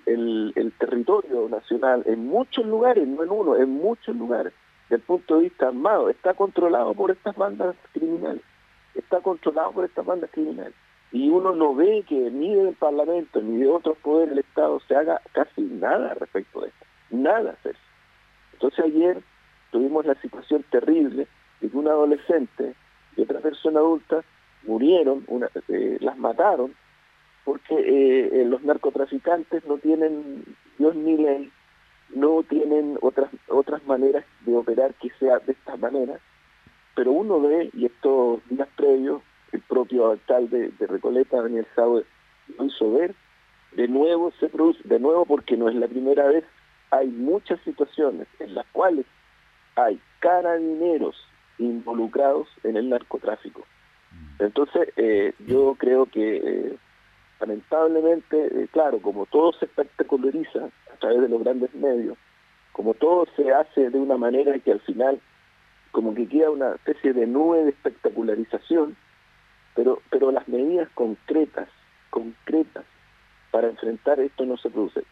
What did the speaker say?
el territorio nacional en muchos lugares, no en uno, en muchos lugares, desde el punto de vista armado, está controlado por estas bandas criminales, está controlado por estas bandas criminales. Y uno no ve que ni del Parlamento ni de otros poderes del Estado se haga casi nada respecto de esto, nada hacerse. Entonces ayer tuvimos la situación terrible de que un adolescente y otra persona adulta murieron, las mataron, porque los narcotraficantes no tienen Dios ni ley, no tienen otras maneras de operar que sea de esta manera, pero uno ve, y estos días previos, el propio alcalde de Recoleta, Daniel Jadwe, lo hizo ver, de nuevo se produce, de nuevo porque no es la primera vez, hay muchas situaciones en las cuales hay carabineros involucrados en el narcotráfico. Entonces, yo creo que lamentablemente, claro, como todo se espectaculariza a través de los grandes medios, como todo se hace de una manera que al final como que queda una especie de nube de espectacularización, pero las medidas concretas para enfrentar esto no se producen.